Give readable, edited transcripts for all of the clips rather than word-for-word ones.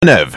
Neuve.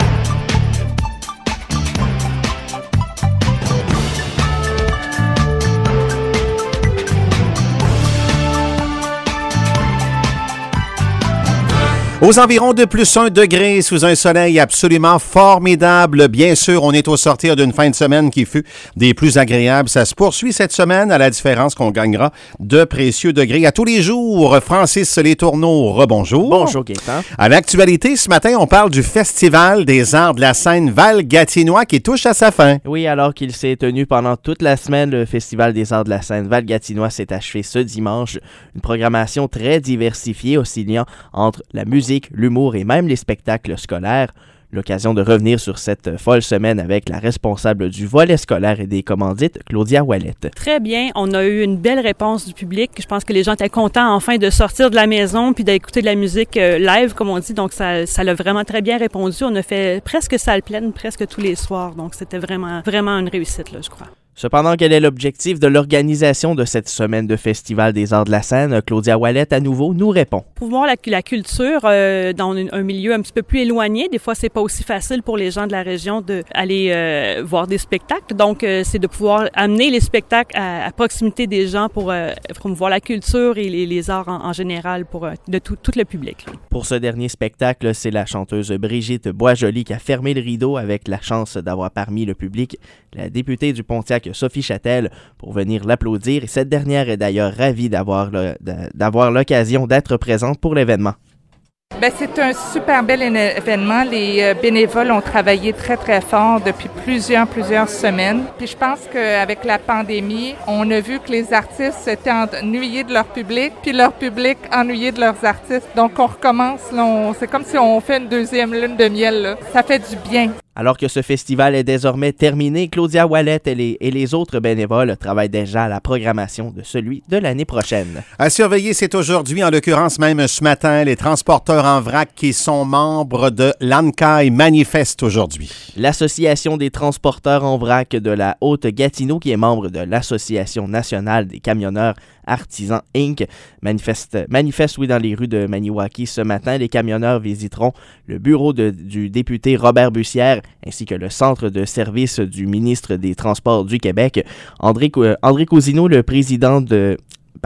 Aux environs de plus 1 degré sous un soleil absolument formidable. Bien sûr, on est au sortir d'une fin de semaine qui fut des plus agréables. Ça se poursuit cette semaine à la différence qu'on gagnera de précieux degrés. À tous les jours, Francis Letourneau, rebonjour. Bonjour, Gaëtan. À l'actualité, ce matin, on parle du Festival des arts de la scène Val-Gatinois qui touche à sa fin. Oui, alors qu'il s'est tenu pendant toute la semaine, le Festival des arts de la scène Val-Gatinois s'est achevé ce dimanche. Une programmation très diversifiée, oscillant entre la musique, l'humour et même les spectacles scolaires. L'occasion de revenir sur cette folle semaine avec la responsable du volet scolaire et des commandites, Claudia Ouellette. Très bien. On a eu une belle réponse du public. Je pense que les gens étaient contents enfin de sortir de la maison puis d'écouter de la musique live, comme on dit. Donc, ça l'a vraiment très bien répondu. On a fait presque salle pleine, presque tous les soirs. Donc, c'était vraiment une réussite, là, je crois. Cependant, quel est l'objectif de l'organisation de cette semaine de Festival des arts de la scène? Claudia Ouellette, à nouveau, nous répond. Pour voir la culture dans un milieu un petit peu plus éloigné, des fois, c'est pas aussi facile pour les gens de la région d'aller voir des spectacles. Donc, c'est de pouvoir amener les spectacles à proximité des gens pour promouvoir la culture et les arts en général de tout le public. Pour ce dernier spectacle, c'est la chanteuse Brigitte Boisjoli qui a fermé le rideau avec la chance d'avoir parmi le public la députée du Pontiac Sophie Châtel pour venir l'applaudir et cette dernière est d'ailleurs ravie d'avoir l'occasion d'être présente pour l'événement. Bien, c'est un super bel événement. Les bénévoles ont travaillé très, très fort depuis plusieurs semaines. Puis je pense qu'avec la pandémie, on a vu que les artistes étaient ennuyés de leur public, puis leur public ennuyé de leurs artistes. Donc, on recommence. Là, c'est comme si on fait une deuxième lune de miel. Là. Ça fait du bien. Alors que ce festival est désormais terminé, Claudia Ouellette et les autres bénévoles travaillent déjà à la programmation de celui de l'année prochaine. À surveiller, c'est aujourd'hui, en l'occurrence même ce matin, les transporteurs en vrac qui sont membres de l'ANCAI manifestent aujourd'hui. L'Association des transporteurs en vrac de la Haute-Gatineau, qui est membre de l'Association nationale des camionneurs Artisans Inc., manifeste dans les rues de Maniwaki ce matin. Les camionneurs visiteront le bureau du député Robert Bussière ainsi que le centre de service du ministre des Transports du Québec. André Cousineau, le président de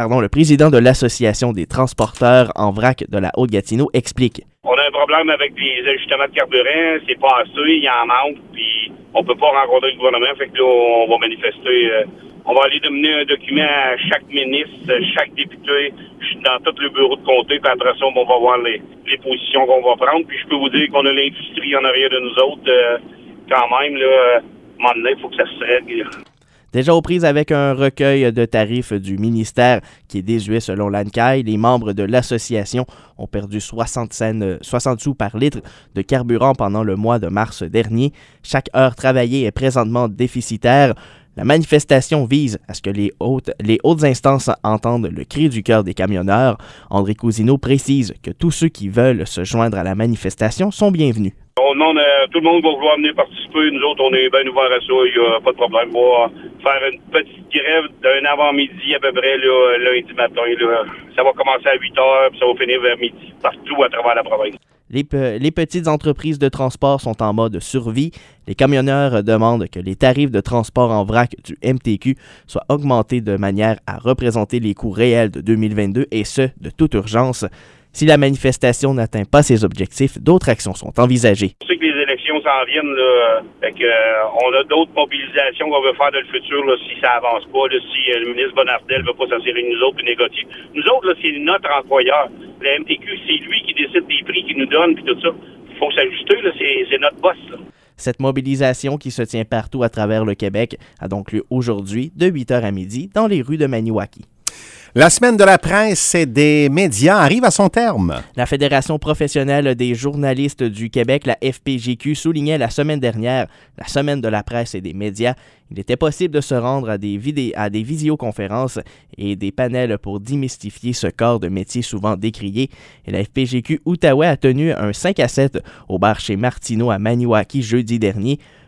l'Association des transporteurs en vrac de la Haute-Gatineau, explique. On a un problème avec les ajustements de carburant, c'est pas assez, il en manque, puis on peut pas rencontrer le gouvernement, fait que là, on va manifester. On va aller donner un document à chaque ministre, chaque député, dans tout le bureau de comté, puis après ça, on va voir les positions qu'on va prendre. Puis je peux vous dire qu'on a l'industrie en arrière de nous autres, quand même, là, à un moment donné, il faut que ça se règle. Déjà aux prises avec un recueil de tarifs du ministère qui est désuet selon l'ANCAI, les membres de l'association ont perdu 60 sous par litre de carburant pendant le mois de mars dernier. Chaque heure travaillée est présentement déficitaire. La manifestation vise à ce que les hautes instances entendent le cri du cœur des camionneurs. André Cousineau précise que tous ceux qui veulent se joindre à la manifestation sont bienvenus. Tout le monde va vouloir venir participer. Nous autres, on est bien ouverts à ça. Il n'y a pas de problème. On va faire une petite grève d'un avant-midi à peu près là, lundi matin. Là. Ça va commencer à 8h puis ça va finir vers midi partout à travers la province. Les petites entreprises de transport sont en mode survie. Les camionneurs demandent que les tarifs de transport en vrac du MTQ soient augmentés de manière à représenter les coûts réels de 2022 et ce, de toute urgence. Si la manifestation n'atteint pas ses objectifs, d'autres actions sont envisagées. On sait que les élections s'en viennent, là, fait que, on a d'autres mobilisations qu'on veut faire dans le futur là, si ça avance pas, là, si le ministre Bonnardel ne veut pas s'assurer nous autres et négocier. Nous autres, là, c'est notre employeur. Le MTQ, c'est lui qui décide des prix qu'il nous donne puis tout ça. Il faut s'ajuster, là, c'est notre boss. Là. Cette mobilisation qui se tient partout à travers le Québec a donc lieu aujourd'hui de 8h à midi dans les rues de Maniwaki. La semaine de la presse et des médias arrive à son terme. La Fédération professionnelle des journalistes du Québec, la FPJQ, soulignait la semaine dernière, la semaine de la presse et des médias. Il était possible de se rendre à des visioconférences et des panels pour démystifier ce corps de métier souvent décrié. Et la FPJQ Outaouais a tenu un 5 à 7 au bar chez Martineau à Maniwaki jeudi dernier.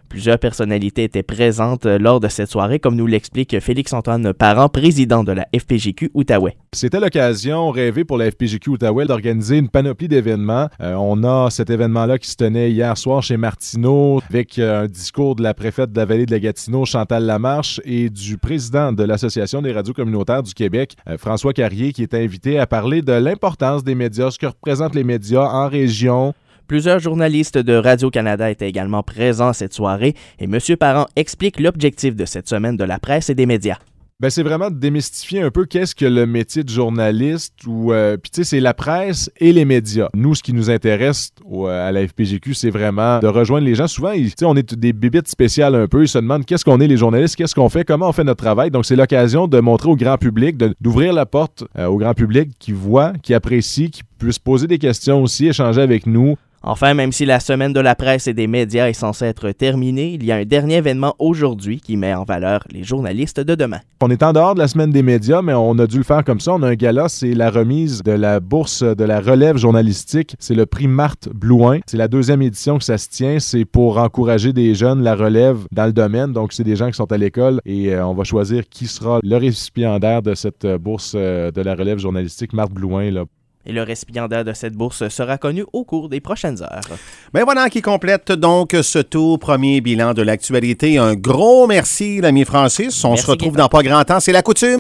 Plusieurs personnalités étaient présentes lors de cette soirée, comme nous l'explique Félix-Antoine Parent, président de la FPJQ Outaouais. C'était l'occasion rêvée pour la FPJQ Outaouais d'organiser une panoplie d'événements. On a cet événement-là qui se tenait hier soir chez Martineau avec un discours de la préfète de la vallée de la Gatineau, Chantal Lamarche, et du président de l'Association des radios communautaires du Québec, François Carrier, qui est invité à parler de l'importance des médias, ce que représentent les médias en région. Plusieurs journalistes de Radio-Canada étaient également présents à cette soirée et M. Parent explique l'objectif de cette semaine de la presse et des médias. C'est vraiment de démystifier un peu qu'est-ce que le métier de journaliste puis tu sais, c'est la presse et les médias. Nous, ce qui nous intéresse à la FPJQ, c'est vraiment de rejoindre les gens. Souvent, on est des bébites spéciales un peu. Ils se demandent qu'est-ce qu'on est les journalistes, qu'est-ce qu'on fait, comment on fait notre travail. Donc, c'est l'occasion de montrer au grand public, d'ouvrir la porte au grand public qui voit, qui apprécie, qui puisse poser des questions aussi, échanger avec nous. Enfin, même si la semaine de la presse et des médias est censée être terminée, il y a un dernier événement aujourd'hui qui met en valeur les journalistes de demain. On est en dehors de la semaine des médias, mais on a dû le faire comme ça. On a un gala, c'est la remise de la bourse de la relève journalistique. C'est le prix Marthe Blouin. C'est la 2e édition que ça se tient. C'est pour encourager des jeunes, la relève dans le domaine. Donc, c'est des gens qui sont à l'école et on va choisir qui sera le récipiendaire de cette bourse de la relève journalistique Marthe Blouin, là. Et le récipiendaire de cette bourse sera connu au cours des prochaines heures. Voilà qui complète donc ce tout premier bilan de l'actualité. Un gros merci, l'ami Francis. On se retrouve dans pas grand temps. C'est la coutume.